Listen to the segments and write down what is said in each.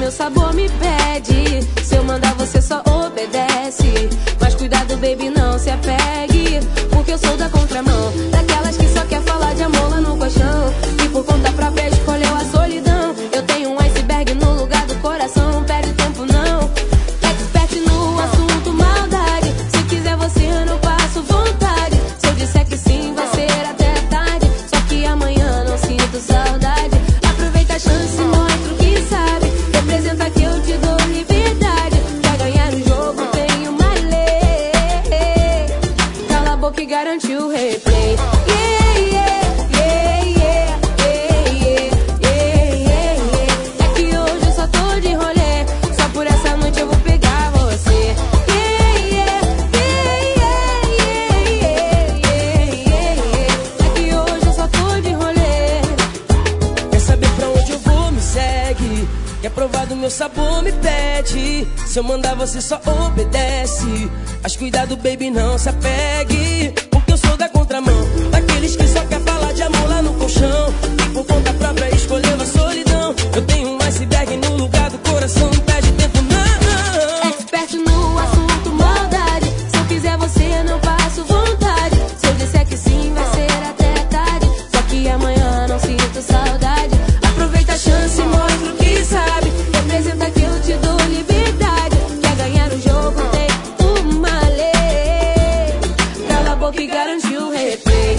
meu sabor me pede. Se eu mandar você só obedece. Mas cuidado, baby, não se apegue, porque eu sou da contramão, daquelas que só quer falar de amor lá no colchão e por conta própria escolheu a solidão. Eu tenho um iceberg no lugar do coração, não perde tempo não. Expert no assunto maldade. Se quiser você eu não passo vontade. Se eu disser que sim vai ser até tarde. Só que amanhã não sinto saudade. Aproveita a chance, mostra o que sabe. Representa que eu te dou liberdade. Pra ganhar o jogo tem uma lei. Cala a boca e garante o replay. Yeah, yeah, yeah, yeah, yeah, yeah, yeah, yeah. É que hoje eu só tô de rolê. Só por essa noite eu vou pegar você. Yeah, yeah, yeah, yeah, yeah, yeah, yeah. É que hoje eu só tô de rolê. Quer saber pra onde eu vou? Me segue. Quer provar do meu sabor? Me pede. Se eu mandar você só obedece. Mas cuidado, baby, não se apegue, porque eu sou da contramão, daqueles que só quer falar de amor lá no colchão e por conta própria escolheu a solidão. Eu tenho um iceberg no lugar do coração, não perde tempo não. Expert no assunto maldade. Se eu quiser você eu não passo vontade. Se eu disser que sim vai ser até tarde. Só que amanhã não sinto saudade. Aproveita a chance, mostra o que sabe. Representa que eu te dou liberdade. Quer ganhar o jogo tem uma lei. Cala a boca e garante o replay.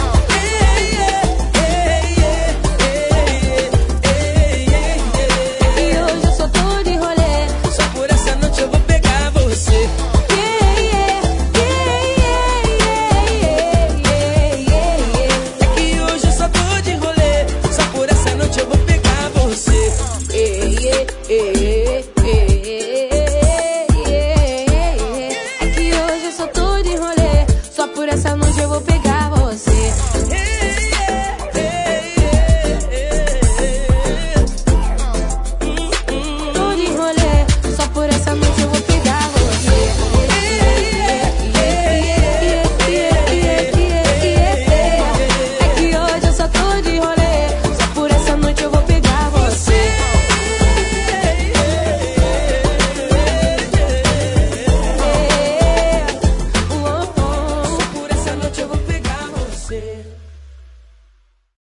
E hoje eu só tô de rolê. Só por essa noite eu vou pegar você. É que hoje eu só tô de rolê. Só por essa noite eu vou pegar você. É que hoje eu só tô de rolê. Só por essa noite eu vou pegar você. Tô de rolê. Só por essa noite eu vou pegar você. É que hoje eu só tô de rolê. Só por essa noite eu vou pegar você. Só por essa noite eu vou pegar você.